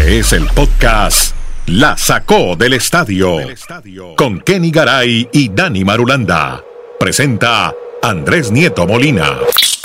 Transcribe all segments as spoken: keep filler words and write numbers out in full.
Este es el podcast La Sacó del Estadio con Kenny Garay y Dani Marulanda. Presenta Andrés Nieto Molina.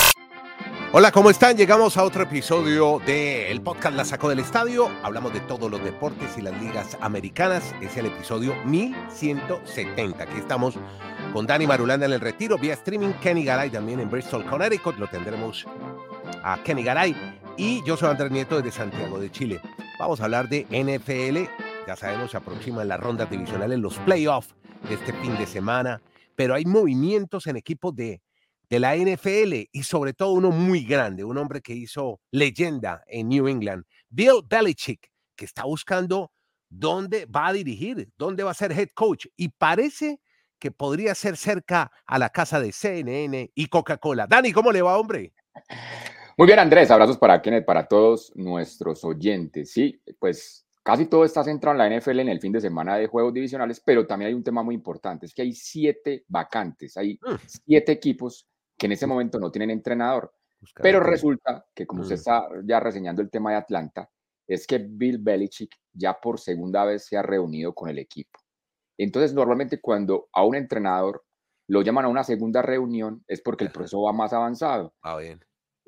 Hola, ¿cómo están? Llegamos a otro episodio del podcast La Sacó del Estadio. Hablamos de todos los deportes y las ligas americanas. Es el episodio mil ciento setenta. Aquí estamos con Dani Marulanda en el retiro, vía streaming. Kenny Garay también en Bristol, Connecticut. Lo tendremos a Kenny Garay. Y yo soy Andrés Nieto desde Santiago de Chile. Vamos a hablar de N F L. Ya sabemos, se aproximan las rondas divisionales, los playoffs de este fin de semana. Pero hay movimientos en equipos de, de la N F L y sobre todo uno muy grande, un hombre que hizo leyenda en New England, Bill Belichick, que está buscando dónde va a dirigir, dónde va a ser head coach. Y parece que podría ser cerca a la casa de C N N y Coca-Cola. Dani, ¿cómo le va, hombre? Muy bien, Andrés, abrazos para Kenneth, para todos nuestros oyentes. Sí, pues casi todo está centrado en la N F L en el fin de semana de juegos divisionales, pero también hay un tema muy importante, es que hay siete vacantes, hay mm. siete equipos que en ese momento no tienen entrenador. Buscar pero resulta que, como mm. usted está ya reseñando el tema de Atlanta, es que Bill Belichick ya por segunda vez se ha reunido con el equipo. Entonces, normalmente cuando a un entrenador lo llaman a una segunda reunión es porque el proceso va más avanzado. Ah, bien.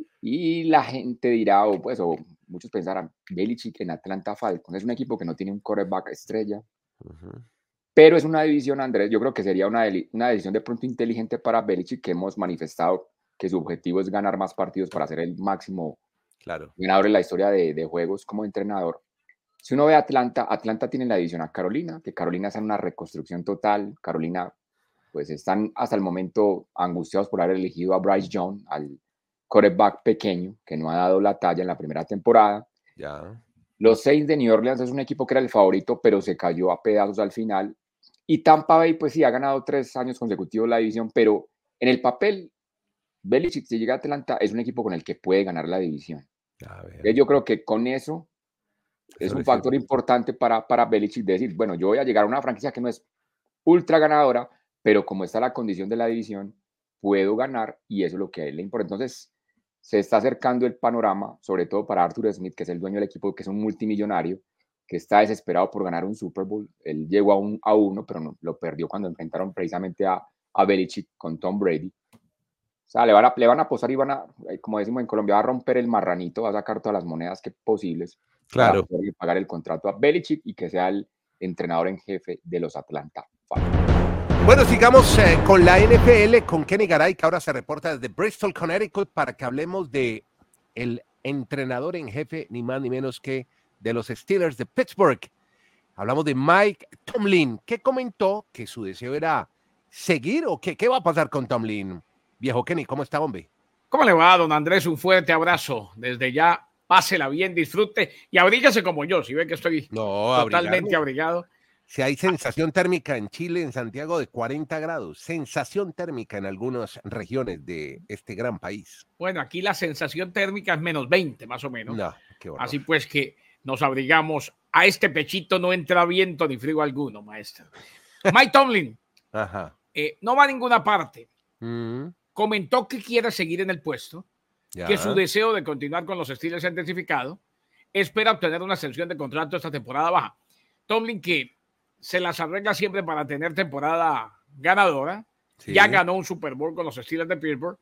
Y la gente dirá, o pues, o muchos pensarán, Belichick en Atlanta Falcons es un equipo que no tiene un quarterback estrella, uh-huh. pero es una división, Andrés, yo creo que sería una, una decisión de pronto inteligente para Belichick, que hemos manifestado que su objetivo es ganar más partidos para ser el máximo claro. ganador en la historia de, de juegos como entrenador. Si uno ve Atlanta, Atlanta tiene la división a Carolina, que Carolina está en una reconstrucción total. Carolina, pues están hasta el momento angustiados por haber elegido a Bryce Young, al quarterback pequeño, que no ha dado la talla en la primera temporada. Ya. Los Saints de New Orleans es un equipo que era el favorito, pero se cayó a pedazos al final. Y Tampa Bay, pues sí, ha ganado tres años consecutivos la división, pero en el papel, Belichick, si llega a Atlanta, es un equipo con el que puede ganar la división. Yo creo que con eso, eso es un factor sirve. importante para, para Belichick de decir, bueno, yo voy a llegar a una franquicia que no es ultra ganadora, pero como está la condición de la división, puedo ganar, y eso es lo que a él le importa. Entonces, se está acercando el panorama, sobre todo para Arthur Smith, que es el dueño del equipo, que es un multimillonario, que está desesperado por ganar un Super Bowl. Él llegó a, un, a uno, pero no, lo perdió cuando enfrentaron precisamente a, a Belichick con Tom Brady. O sea, le van, a, le van a posar y van a, como decimos en Colombia, va a romper el marranito, va a sacar todas las monedas que posibles claro. para poder pagar el contrato a Belichick y que sea el entrenador en jefe de los Atlanta Falcons. Bueno, sigamos eh, con la N F L, con Kenny Garay, que ahora se reporta desde Bristol, Connecticut, para que hablemos de el entrenador en jefe, ni más ni menos que de los Steelers de Pittsburgh. Hablamos de Mike Tomlin, que comentó que su deseo era seguir, o qué, qué va a pasar con Tomlin. Viejo Kenny, ¿cómo está, hombre? ¿Cómo le va, don Andrés? Un fuerte abrazo. Desde ya, pásela bien, disfrute y abríguese como yo, si ve que estoy no, totalmente abrigado. Si hay sensación térmica en Chile, en Santiago, de cuarenta grados. Sensación térmica en algunas regiones de este gran país. Bueno, aquí la sensación térmica es menos veinte, más o menos. No, qué horror. Así pues que nos abrigamos. A este pechito no entra viento ni frío alguno, maestro. Mike Tomlin Ajá. Eh, no va a ninguna parte. Mm. Comentó que quiere seguir en el puesto, Ya. que su deseo de continuar con los Steelers se ha intensificado. Espera obtener una extensión de contrato esta temporada baja. Tomlin, que se las arregla siempre para tener temporada ganadora. Sí. Ya ganó un Super Bowl con los Steelers de Pittsburgh.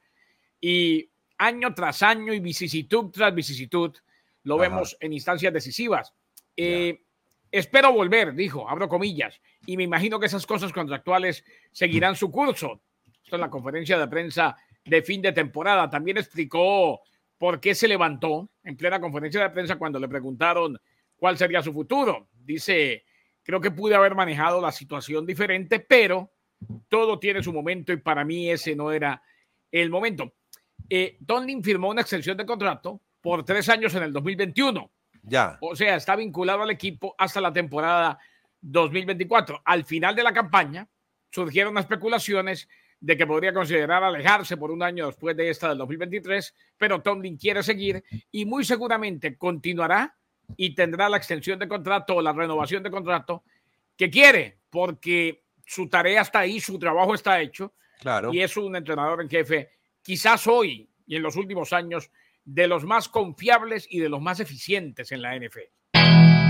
Y año tras año y vicisitud tras vicisitud lo Ajá. vemos en instancias decisivas. Eh, espero volver, dijo, abro comillas. Y me imagino que esas cosas contractuales seguirán su curso. Esto en la conferencia de prensa de fin de temporada. También explicó por qué se levantó en plena conferencia de prensa cuando le preguntaron cuál sería su futuro. Dice... Creo que pude haber manejado la situación diferente, pero todo tiene su momento y para mí ese no era el momento. Eh, Tomlin firmó una extensión de contrato por tres años en el dos mil veintiuno. Ya. O sea, está vinculado al equipo hasta la temporada dos mil veinticuatro. Al final de la campaña surgieron especulaciones de que podría considerar alejarse por un año después de esta del dos mil veintitrés, pero Tomlin quiere seguir y muy seguramente continuará y tendrá la extensión de contrato o la renovación de contrato que quiere, porque su tarea está ahí, su trabajo está hecho. Claro. Y es un entrenador en jefe, quizás hoy y en los últimos años, de los más confiables y de los más eficientes en la N F L.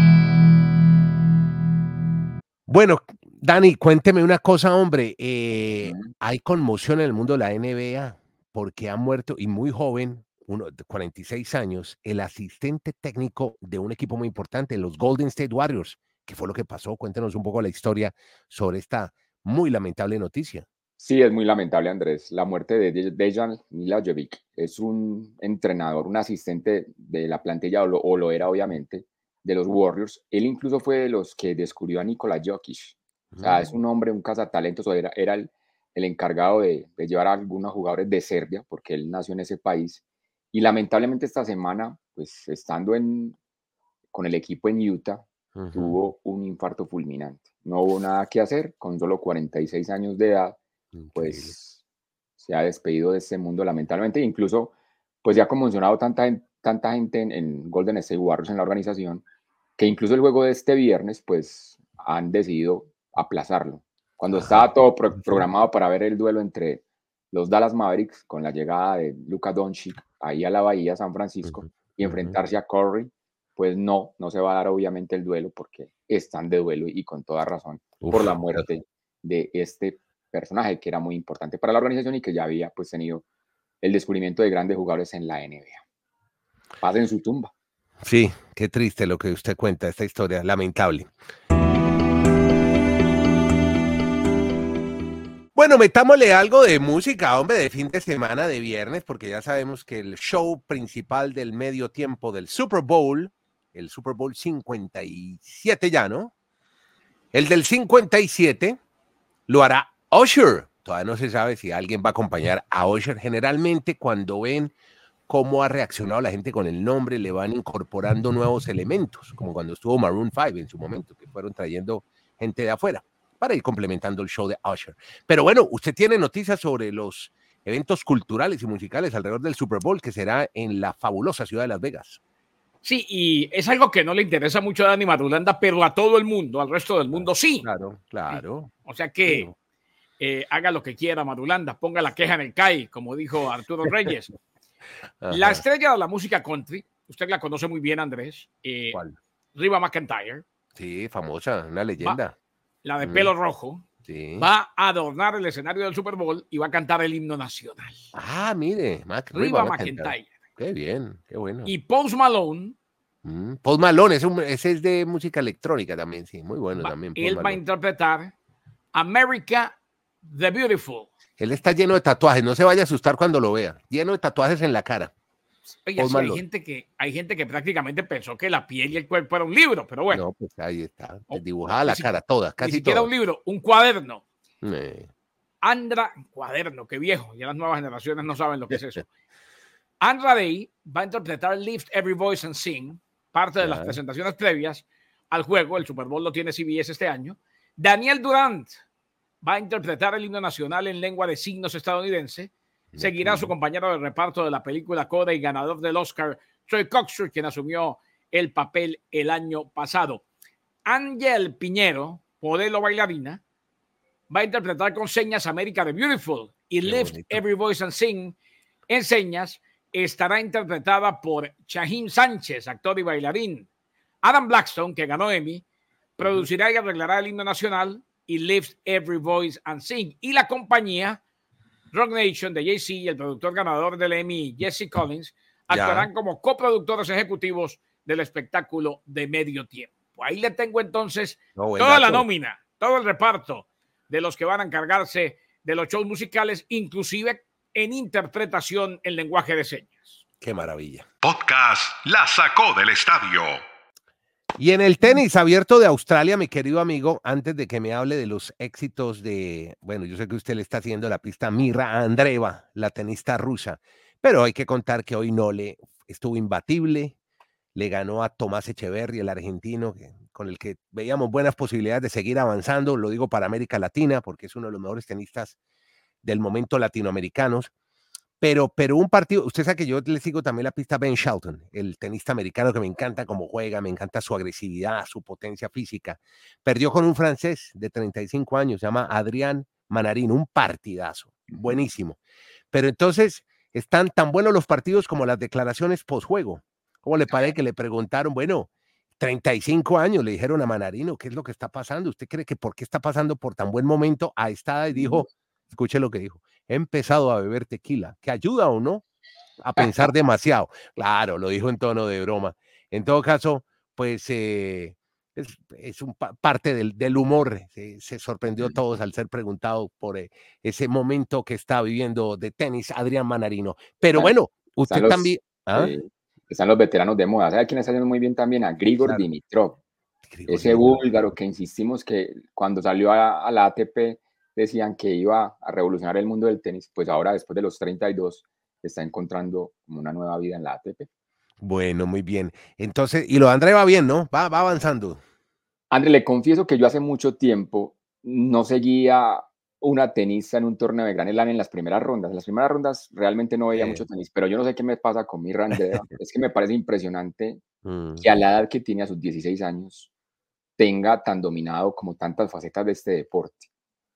Bueno, Dani, cuénteme una cosa, hombre. Eh, uh-huh. Hay conmoción en el mundo de la N B A porque ha muerto, y muy joven, uno de cuarenta y seis años, el asistente técnico de un equipo muy importante, los Golden State Warriors. ¿Qué fue lo que pasó? Cuéntenos un poco la historia sobre esta muy lamentable noticia. Sí, es muy lamentable, Andrés. La muerte de Dejan Milojevic. Es un entrenador, un asistente de la plantilla, o lo, o lo era obviamente, de los Warriors. Él incluso fue de los que descubrió a Nikola Jokic. O sea, mm. es un hombre, un cazatalentos, o era, era el, el encargado de, de llevar a algunos jugadores de Serbia, porque él nació en ese país. Y lamentablemente esta semana, pues estando en, con el equipo en Utah, uh-huh. tuvo un infarto fulminante. No hubo nada que hacer, con solo cuarenta y seis años de edad. Increíble. Pues se ha despedido de este mundo lamentablemente, incluso pues ya ha conmocionado tanta, tanta gente en, en Golden State Warriors, en la organización, que incluso el juego de este viernes pues han decidido aplazarlo, cuando Ajá. estaba todo pro programado para ver el duelo entre los Dallas Mavericks con la llegada de Luka Doncic ahí a la Bahía, San Francisco, uh-huh. y enfrentarse uh-huh. a Curry. Pues no, no se va a dar obviamente el duelo porque están de duelo y con toda razón Uf, por la muerte de este personaje que era muy importante para la organización y que ya había pues tenido el descubrimiento de grandes jugadores en la N B A. Paz en su tumba. Sí, qué triste lo que usted cuenta, esta historia, lamentable. Bueno, metámosle algo de música, hombre, de fin de semana, de viernes, porque ya sabemos que el show principal del medio tiempo del Super Bowl, el Super Bowl cincuenta y siete ya, ¿no? El del cincuenta y siete lo hará Usher. Todavía no se sabe si alguien va a acompañar a Usher. Generalmente cuando ven cómo ha reaccionado la gente con el nombre, le van incorporando nuevos elementos, como cuando estuvo Maroon cinco en su momento, que fueron trayendo gente de afuera para ir complementando el show de Usher. Pero bueno, usted tiene noticias sobre los eventos culturales y musicales alrededor del Super Bowl, que será en la fabulosa ciudad de Las Vegas. Sí, y es algo que no le interesa mucho a Dani Marulanda, pero a todo el mundo, al resto del mundo sí. Claro, claro. O sea que claro. Eh, haga lo que quiera Marulanda, ponga la queja en el C A I, como dijo Arturo Reyes. La estrella de la música country, usted la conoce muy bien, Andrés. Eh, ¿Cuál? Reba McEntire. Sí, famosa, una leyenda. Va, la de pelo mm. rojo. Sí. Va a adornar el escenario del Super Bowl y va a cantar el himno nacional. Ah, mire. Mac, Reba McEntire. Qué bien, qué bueno. Y Post Malone. Mm, Post Malone, ese, ese es de música electrónica también, sí, muy bueno va, también. Él Malone. va a interpretar America the Beautiful. Él está lleno de tatuajes, no se vaya a asustar cuando lo vea. Lleno de tatuajes en la cara. Oye, sí, hay, gente que, hay gente que prácticamente pensó que la piel y el cuerpo era un libro, pero bueno. No, pues ahí está. Dibujada la cara, toda, casi Ni siquiera toda. un libro, un cuaderno. Eh. Andra, cuaderno, qué viejo. Ya las nuevas generaciones no saben lo que es eso. Andra Day va a interpretar Lift Every Voice and Sing, parte de yeah. las presentaciones previas al juego. El Super Bowl lo tiene C B S este año. Daniel Durant va a interpretar el himno nacional en lengua de signos estadounidense. Seguirá su compañero de reparto de la película Coda y ganador del Oscar, Troy Kotsur, quien asumió el papel el año pasado. Ángel Piñero, modelo bailarina, va a interpretar con señas America the Beautiful y Qué Lift bonito. Every Voice and Sing en señas estará interpretada por Shaheem Sánchez, actor y bailarín. Adam Blackstone, que ganó Emmy, producirá y arreglará el himno nacional y Lift Every Voice and Sing. Y la compañía Rock Nation de Jay-Z y el productor ganador del Emmy, Jesse Collins, actuarán ya. como coproductores ejecutivos del espectáculo de medio tiempo. Ahí le tengo entonces no, toda dato. la nómina, todo el reparto de los que van a encargarse de los shows musicales, inclusive en interpretación en lenguaje de señas. ¡Qué maravilla! Podcast La Sacó del Estadio. Y en el tenis abierto de Australia, mi querido amigo, antes de que me hable de los éxitos de, bueno, yo sé que usted le está haciendo la pista Mirra Andreeva, la tenista rusa, pero hay que contar que hoy no le estuvo imbatible, le ganó a Tomás Echeverry, el argentino, que, con el que veíamos buenas posibilidades de seguir avanzando, lo digo para América Latina, porque es uno de los mejores tenistas del momento latinoamericanos. Pero, pero un partido, usted sabe que yo le sigo también la pista a Ben Shelton, el tenista americano que me encanta cómo juega, me encanta su agresividad, su potencia física. Perdió con un francés de treinta y cinco años, se llama Adrián Manarín, un partidazo, buenísimo. Pero entonces están tan buenos los partidos como las declaraciones postjuego. ¿Cómo le parece que le preguntaron, bueno, treinta y cinco años le dijeron a Manarino, ¿qué es lo que está pasando? ¿Usted cree que por qué está pasando por tan buen momento a esta edad? Y dijo, escuche lo que dijo, he empezado a beber tequila, ¿que ayuda o no? A pensar demasiado. Claro, lo dijo en tono de broma. En todo caso, pues eh, es, es un pa parte del, del humor. Se, se sorprendió a todos al ser preguntado por eh, ese momento que está viviendo de tenis Adrián Manarino. Pero Están, bueno, usted están los, también... ¿Ah? eh, están los veteranos de moda. ¿Sabe quién está haciendo muy bien también? A Grigor Claro. Dimitrov. Grigor Ese Dimitrov. búlgaro que insistimos que cuando salió a, a la A T P decían que iba a revolucionar el mundo del tenis, pues ahora después de los treinta y dos está encontrando como una nueva vida en la A T P. Bueno, muy bien. Entonces, y lo de André va bien, ¿no? Va, va avanzando. André, le confieso que yo hace mucho tiempo no seguía una tenista en un torneo de Grand Slam en las primeras rondas. En las primeras rondas realmente no veía Eh. mucho tenis, pero yo no sé qué me pasa con Mirra Andreeva. Es que me parece impresionante Mm. que a la edad que tiene, a sus dieciséis años, tenga tan dominado como tantas facetas de este deporte.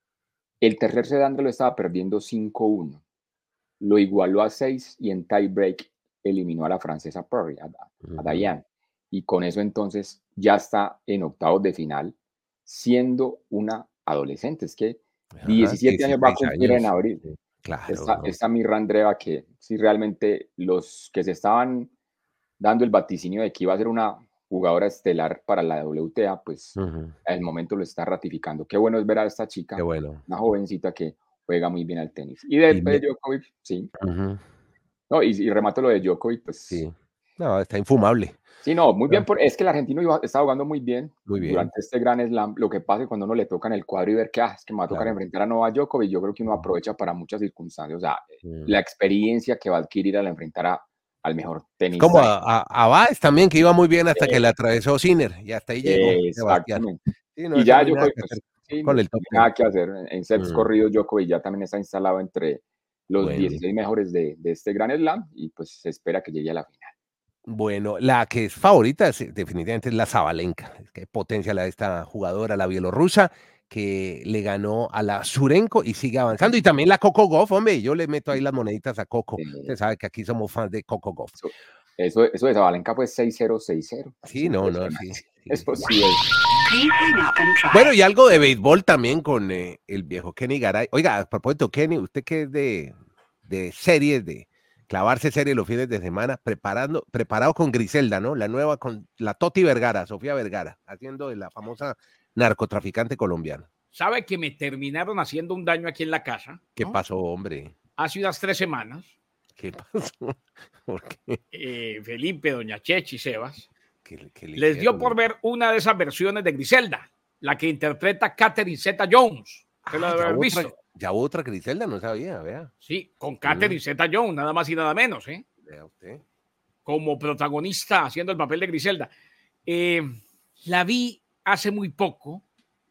El tercer set André lo estaba perdiendo cinco uno. Lo igualó a seis y en tie break eliminó a la francesa Perry, a, a Diane. Y con eso entonces ya está en octavos de final, siendo una adolescente. Es que Ajá, diecisiete años va a cumplir años. en abril. Claro. Esta, ¿no? esta Mirra Andreeva, que sí realmente los que se estaban dando el vaticinio de que iba a ser una jugadora estelar para la W T A, pues Ujú. al momento lo está ratificando. Qué bueno es ver a esta chica, Qué bueno. una jovencita que juega muy bien al tenis. Y de, Y de me- Djokovic, sí. Ujú. No, y, y remato lo de Djokovic, pues sí, Sí. No, está infumable. no, muy No, bien. Por, es que el argentino iba, está jugando muy bien muy bien. durante este gran slam. Lo que pasa es que cuando uno le toca en el cuadro y ver que, ah, es que me va a tocar Claro. enfrentar a Novak Djokovic, yo creo que uno aprovecha para muchas circunstancias. O sea, Mm. la experiencia que va a adquirir al enfrentar a, al mejor tenista. Como a, a, a Báez también, que iba muy bien hasta que Eh, le atravesó Sinner, y hasta ahí llegó Sebastián. Exactamente. Sí, no, Y eso ya no hay nada Djokovic, que hacer pues, sí, con no, el top no hay ten. nada que hacer. En sets Mm. corridos, Djokovic ya también está instalado entre los Bueno. dieciséis mejores de, de este gran slam y pues se espera que llegue a la final. Bueno, la que es favorita es, definitivamente es la Zabalenka. Qué potencia la de esta jugadora, la bielorrusa, que le ganó a la Surenko y sigue avanzando. Y también la Coco Gauff, hombre, yo le meto ahí las moneditas a Coco. Eh, Usted sabe que aquí somos fans de Coco Gauff. Eso, eso, eso de Zabalenka fue seis cero, seis cero. Sí, no, no, sí. sí, Eso sí. sí es. Bueno, y algo de béisbol también con eh, el viejo Kenny Garay. Oiga, a propósito, Kenny, usted que es de, de series, de clavarse series los fines de semana, preparando, preparado con Griselda, ¿no? La nueva con la Toti Vergara, Sofía Vergara, haciendo de la famosa narcotraficante colombiana. Sabe que me terminaron haciendo un daño aquí en la casa. ¿Qué ¿no? pasó, hombre? Hace unas tres semanas. ¿Qué pasó? ¿Por qué? Eh, Felipe, Doña Chechi, Sebas, ¿Qué, qué le les dio hicieron? por ver una de esas versiones de Griselda, la que interpreta Catherine Zeta-Jones. ¿Usted la Ah, debe ya, haber otra, visto? ya otra Griselda, no sabía, vea. Sí, con Catherine Mm. Zeta-Jones, nada más y nada menos, ¿eh? Vea usted. Como protagonista haciendo el papel de Griselda. Eh, la vi hace muy poco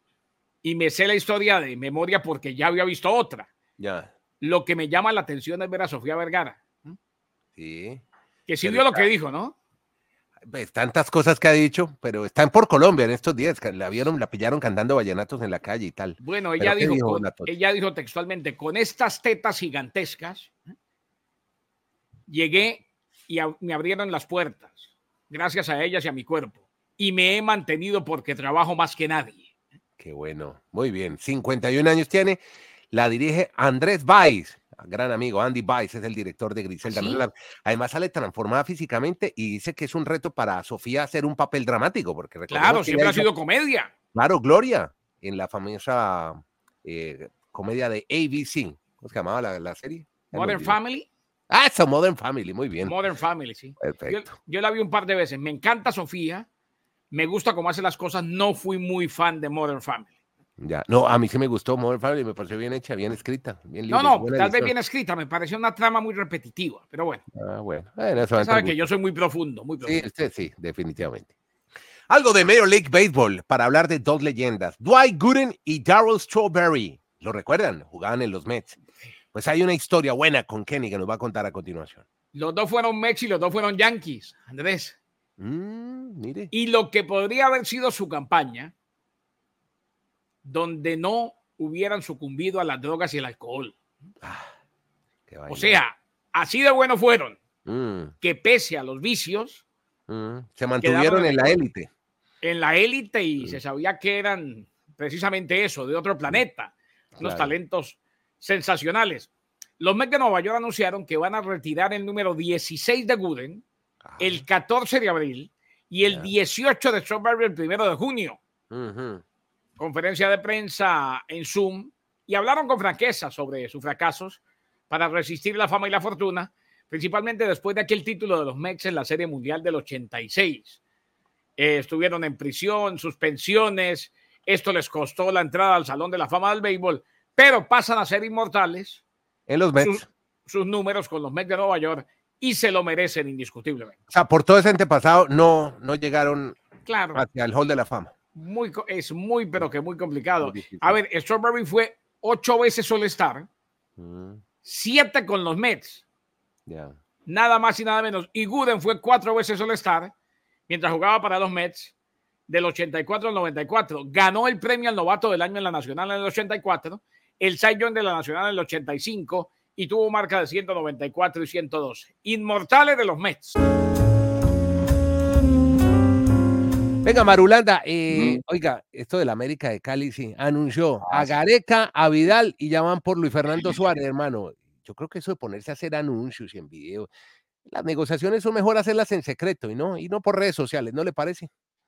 y me sé la historia de memoria porque ya había visto otra. Ya, Lo que me llama la atención es ver a Sofía Vergara, ¿no? sí. Que sí Pero vio lo está- que dijo, ¿no? Pues tantas cosas que ha dicho, pero están por Colombia en estos días, que la vieron, la pillaron cantando vallenatos en la calle y tal. Bueno, ¿Pero ella qué dijo, dijo con, la Toti? ella dijo textualmente, con estas tetas gigantescas, ¿eh? Llegué y a, me abrieron las puertas, gracias a ellas y a mi cuerpo, y me he mantenido porque trabajo más que nadie. Qué bueno, muy bien. cincuenta y un años tiene, la dirige Andrés Valls, gran amigo. Andy Valls es el director de Griselda. ¿Ah, sí? No la- Además sale transformada físicamente y dice que es un reto para Sofía hacer un papel dramático, porque recordemos Claro, que siempre ella ha hizo- sido comedia. Claro, Gloria, en la famosa eh, comedia de A B C. ¿Cómo se llamaba la, la serie? Ya me Modern olvidó. Family. Ah, eso, Modern Family, muy bien. Modern Family, sí. Yo, Perfecto. yo la vi un par de veces. Me encanta Sofía. Me gusta cómo hace las cosas. No fui muy fan de Modern Family. Ya. No, a mí sí me gustó Modern Family, me pareció bien hecha, bien escrita, bien No, libre, no, buena tal vez edición. bien escrita. Me pareció una trama muy repetitiva. Pero bueno, Ah, bueno, bueno, eso ya va sabe a que yo soy muy profundo, muy Sí, profundo. usted sí, definitivamente. Algo de Major League Baseball para hablar de dos leyendas, Dwight Gooden y Darryl Strawberry. ¿Lo recuerdan? Jugaban en los Mets. Pues hay una historia buena con Kenny que nos va a contar a continuación. Los dos fueron Mets y los dos fueron Yankees, Andrés. Mm, mire. Y lo que podría haber sido su campaña, donde no hubieran sucumbido a las drogas y el alcohol. Ah, qué O vaina. sea, así de buenos fueron, Mm, que pese a los vicios, mm. Se mantuvieron en la mejor. élite. en la élite y se sabía que eran precisamente eso, de otro planeta, unos Claro. talentos sensacionales. Los Mets de Nueva York anunciaron que van a retirar el número dieciséis de Gooden Ah, el catorce de abril y el Ya. dieciocho de Strawberry el primero de junio. ujú. Conferencia de prensa en Zoom y hablaron con franqueza sobre sus fracasos para resistir la fama y la fortuna, principalmente después de aquel título de los Mets en la Serie Mundial del ochenta y seis. Eh, estuvieron en prisión, suspensiones, esto les costó la entrada al Salón de la Fama del Béisbol, pero pasan a ser inmortales En los Mets. sus, sus números con los Mets de Nueva York y se lo merecen indiscutiblemente. O sea, por todo ese antepasado no, no llegaron Claro, hacia el Hall de la Fama. muy, es muy, pero que muy complicado. Muy difícil. A ver, Strawberry fue ocho veces All-Star, Mm, siete con los Mets, ya. nada más y nada menos. Y Gooden fue cuatro veces All-Star mientras jugaba para los Mets del ochenta y cuatro al noventa y cuatro. Ganó el premio al novato del año en la Nacional en el ochenta y cuatro, el Cy Young de la Nacional en el ochenta y cinco y tuvo marca de ciento noventa y cuatro y ciento doce. Inmortales de los Mets. Venga, Marulanda, eh, Ujú. oiga, esto del América de Cali sí, anunció Ah, a sí. Gareca, a Vidal y ya van por Luis Fernando Suárez, hermano. Yo creo que eso de ponerse a hacer anuncios y en video, las negociaciones son mejor hacerlas en secreto y no, y no por redes sociales, ¿no le parece?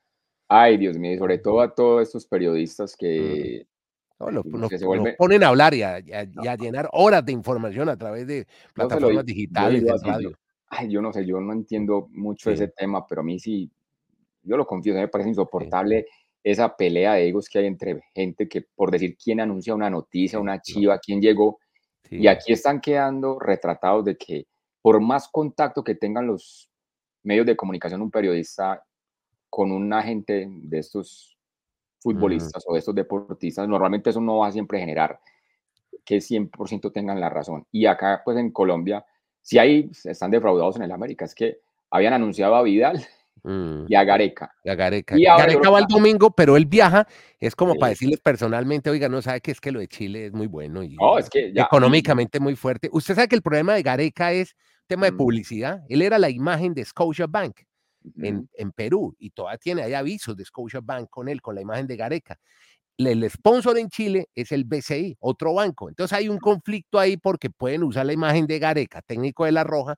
Ay, Dios mío, y sobre todo a todos estos periodistas Mm. que, No, los, digamos, nos, que se nos vuelven, ponen a hablar y a, y a- no, y a llenar horas de información a través de yo se lo plataformas digo, yo digitales, digo en así, yo, radio. ay, yo no sé, yo no entiendo mucho Sí, ese tema, pero a mí sí, yo lo confieso, me parece sí, insoportable esa pelea de egos que hay entre gente que por decir quién anuncia una noticia, sí, una no, chiva, quién llegó, y sí. aquí están quedando retratados de que por más contacto que tengan los medios de comunicación, un periodista con un agente de estos Ujú. futbolistas o de estos deportistas, normalmente eso no va a siempre generar que cien por ciento tengan la razón. Y acá, pues en Colombia, sí hay, están defraudados en el América, es que habían anunciado a Vidal Mm. y a Gareca. A Gareca. Y ahora yo Gareca creo va que el domingo, pero él viaja, es como para sí, decirles personalmente, oiga, no sabe que es que lo de Chile es muy bueno no, y es que ya, y, económicamente muy fuerte. Usted sabe que el problema de Gareca es tema de mm, publicidad. Él era la imagen de Scotiabank en, ujú, en Perú y todavía tiene, hay avisos de Scotiabank con él, con la imagen de Gareca. Le- El sponsor en Chile es el B C I, otro banco. Entonces hay un conflicto ahí porque pueden usar la imagen de Gareca, técnico de La Roja,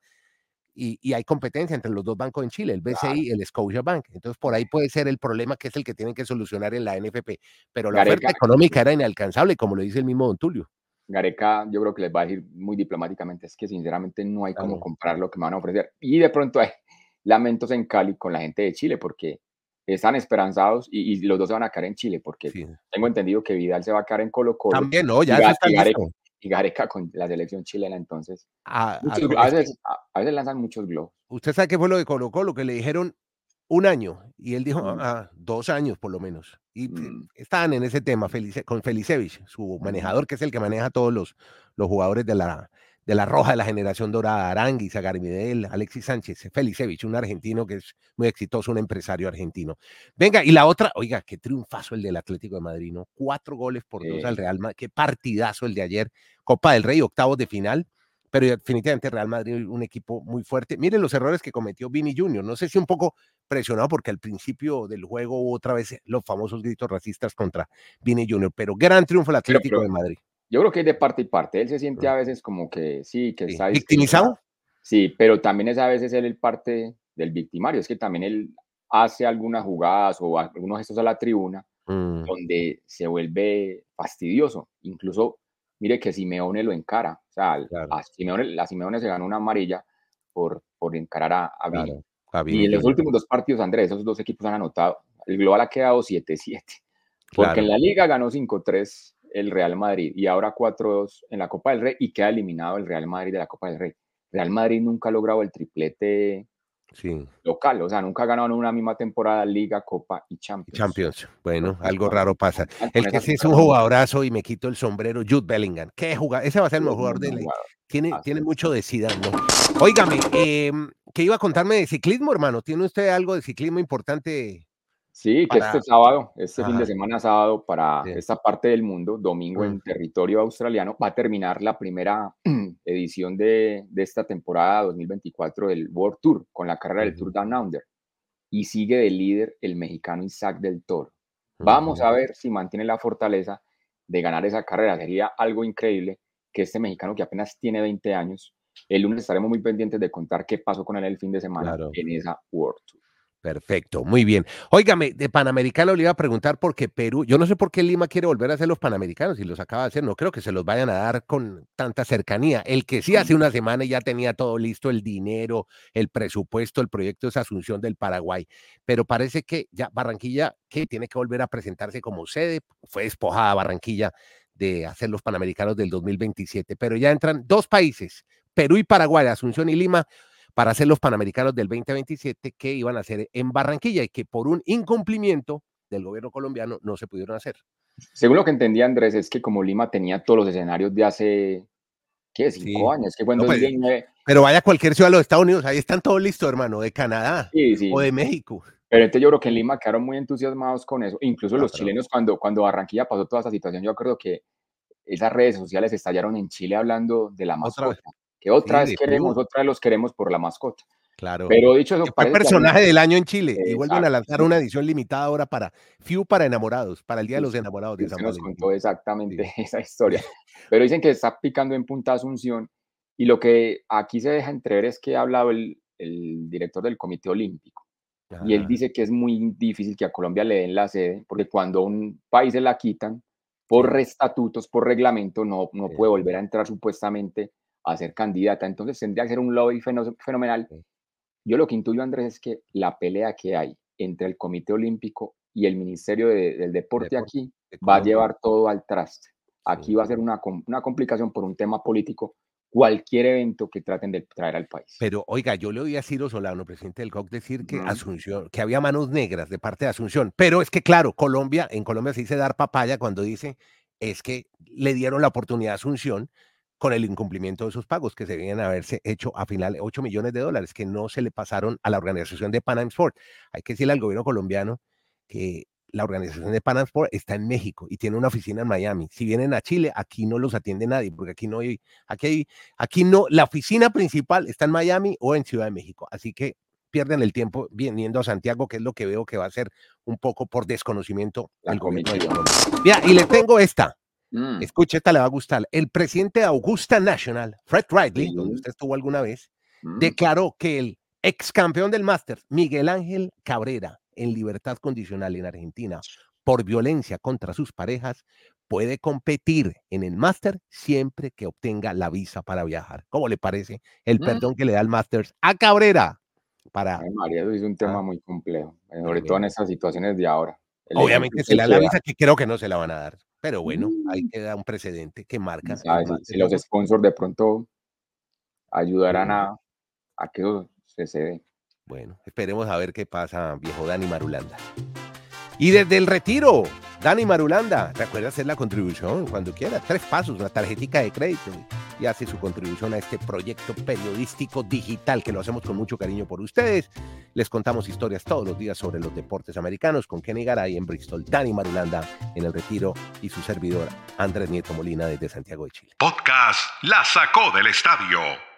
y, y hay competencia entre los dos bancos en Chile, el claro, B C I y el Scotiabank. Entonces, por ahí puede ser el problema que es el que tienen que solucionar en la N F P. Pero la oferta Gareca, económica era inalcanzable, como lo dice el mismo Don Tulio. Gareca, yo creo que les va a decir muy diplomáticamente, es que sinceramente no hay cómo Claro. comprar lo que me van a ofrecer. Y de pronto hay lamentos en Cali con la gente de Chile, porque están esperanzados y, y los dos se van a quedar en Chile, porque Sí. tengo entendido que Vidal se va a quedar en Colo Colo También, no, y, ya eso Ga- está y Gareca, listo. y Gareca con la selección chilena. Entonces, A- a- muchos, a, es que veces, a, a veces lanzan muchos globos. usted sabe qué fue lo de Colo Colo, que le dijeron un año, y él dijo, Mm, ah, dos años por lo menos. Y pues, mm, estaban en ese tema Felice- con Felicevich, su ujú. manejador, que es el que maneja todos los, los jugadores de la, de la Roja de la generación dorada, Aranguis, Agarmidel, Alexis Sánchez, Felicevich, un argentino que es muy exitoso, un empresario argentino. Venga, y la otra, oiga, qué triunfazo el del Atlético de Madrid, ¿no? Cuatro goles por dos al Eh, Real Madrid, qué partidazo el de ayer, Copa del Rey, octavos de final. Pero definitivamente Real Madrid, un equipo muy fuerte. Miren los errores que cometió Vini Junior No sé si un poco presionado porque al principio del juego hubo otra vez los famosos gritos racistas contra Vini Junior Pero gran triunfo el pero, Atlético pero de Madrid. yo creo que es de parte y parte. Él se siente Mm, a veces como que sí, que sí. está discriminado. ¿Victimizado? Sí, pero también es a veces él el parte del victimario. Es que también él hace algunas jugadas o algunos gestos a la tribuna Mm, donde se vuelve fastidioso. Incluso, mire que Simeone lo encara. O sea, claro, a Simeone, la Simeone se ganó una amarilla por, por encarar a, a Vini. claro. A Y Vini en los Junior últimos dos partidos, Andrés, esos dos equipos han anotado. El global ha quedado siete siete. Porque en Claro. la Liga ganó cinco tres el Real Madrid y ahora cuatro dos en la Copa del Rey y queda eliminado el Real Madrid de la Copa del Rey. Real Madrid nunca ha logrado el triplete Sí. local, o sea, nunca ha ganado en una misma temporada Liga, Copa y Champions. Champions. Bueno, Entonces, algo con, raro pasa. con- El con que esa sí es un situación, jugadorazo y me quito el sombrero, Jude Bellingham. ¿Qué jugador? Ese va a ser el sí, mejor es muy jugador de buen la. jugador. Tiene, Así tiene es. mucho de Zidane, ¿no? Óigame, em, ¿qué iba a contarme de ciclismo, hermano? ¿Tiene usted algo de ciclismo importante Sí, que este para? sábado, este fin de Ajá, semana sábado para sí. esta parte del mundo, domingo Mm, en territorio australiano, va a terminar la primera edición de, de esta temporada dos mil veinticuatro del World Tour con la carrera del ujú. Tour Down Under. y sigue de líder el mexicano Isaac del Toro. Vamos a ver si mantiene la fortaleza de ganar esa carrera. Sería algo increíble que este mexicano, que apenas tiene veinte años, el lunes estaremos muy pendientes de contar qué pasó con él el fin de semana claro. en esa World Tour. Perfecto, muy bien. Óigame, de Panamericano le iba a preguntar porque Perú, yo no sé por qué Lima quiere volver a hacer los Panamericanos y los acaba de hacer, no creo que se los vayan a dar con tanta cercanía. El que sí hace una semana ya tenía todo listo, el dinero, el presupuesto, el proyecto es Asunción del Paraguay, pero parece que ya Barranquilla, que tiene que volver a presentarse como sede, fue despojada Barranquilla de hacer los Panamericanos del dos mil veintisiete, pero ya entran dos países, Perú y Paraguay, Asunción y Lima, para hacer los Panamericanos del veinte veintisiete que iban a hacer en Barranquilla y que por un incumplimiento del gobierno colombiano no se pudieron hacer. Según lo que entendí, Andrés, es que como Lima tenía todos los escenarios de hace, ¿qué? Cinco sí. años, que cuando no, pues, diecinueve... Pero vaya a cualquier ciudad de los Estados Unidos, ahí están todos listos, hermano, de Canadá sí, sí. o de México. Pero entonces yo creo que en Lima quedaron muy entusiasmados con eso. Incluso no, los pero... chilenos, cuando, cuando Barranquilla pasó toda esa situación, yo creo que esas redes sociales estallaron en Chile hablando de la mascota. Otra que otra sí, vez queremos, Perú. otra vez los queremos por la mascota. Claro. Pero dicho eso, fue personaje del año en Chile Exacto. y vuelven a lanzar una edición limitada ahora para F I U para enamorados, para el Día sí, de los Enamorados. De San nos contó exactamente sí. esa historia. Pero dicen que está picando en punta Asunción y lo que aquí se deja entrever es que ha hablado el, el director del Comité Olímpico Ajá. y él dice que es muy difícil que a Colombia le den la sede porque cuando a un país se la quitan por sí. estatutos, por reglamento, no, no sí. puede volver a entrar supuestamente a ser candidata. Entonces tendría que ser un lobby fenomenal. Sí. Yo lo que intuyo, Andrés, es que la pelea que hay entre el Comité Olímpico y el Ministerio de, del Deporte, Deporte aquí de va a llevar todo al traste. Aquí sí. va a ser una, una complicación por un tema político, cualquier evento que traten de traer al país. Pero, oiga, yo le oí a Ciro Solano, presidente del C O C, decir que uh-huh. Asunción, que había manos negras de parte de Asunción. Pero es que, claro, Colombia, en Colombia se dice dar papaya cuando dice es que le dieron la oportunidad a Asunción con el incumplimiento de esos pagos que se debían haberse hecho a final ocho millones de dólares que no se le pasaron a la organización de Pan Am Sport. Hay que decirle al gobierno colombiano que la organización de Pan Am Sport está en México y tiene una oficina en Miami. Si vienen a Chile, aquí no los atiende nadie, porque aquí no hay, aquí hay, aquí no, la oficina principal está en Miami o en Ciudad de México. Así que pierden el tiempo viniendo a Santiago, que es lo que veo que va a ser un poco por desconocimiento al gobierno de Colombia. Mira, y le tengo esta. Mm. Escuche, esta le va a gustar. El presidente de Augusta National, Fred Ridley, mm. donde usted estuvo alguna vez, mm. declaró que el ex campeón del Masters, Miguel Ángel Cabrera, en libertad condicional en Argentina por violencia contra sus parejas, puede competir en el Masters siempre que obtenga la visa para viajar. ¿Cómo le parece el mm. perdón que le da el Masters a Cabrera? Para... Ay, María, eso es un tema ah. muy complejo, sobre todo en esas situaciones de ahora. El Obviamente se le da la visa, que creo que no se la van a dar. Pero bueno, mm. ahí queda un precedente que marca. ¿Sabes? Si, si los sponsors de pronto ayudarán a, a que eso se cede. Bueno, esperemos a ver qué pasa, viejo Dani Marulanda. Y desde el retiro, Dani Marulanda, recuerda hacer la contribución cuando quiera. Tres pasos, una tarjetica de crédito y hace su contribución a este proyecto periodístico digital que lo hacemos con mucho cariño por ustedes. Les contamos historias todos los días sobre los deportes americanos con Kenny Garay en Bristol, Dani Marulanda en el retiro y su servidor Andrés Nieto Molina desde Santiago de Chile. Podcast La Sacó del Estadio.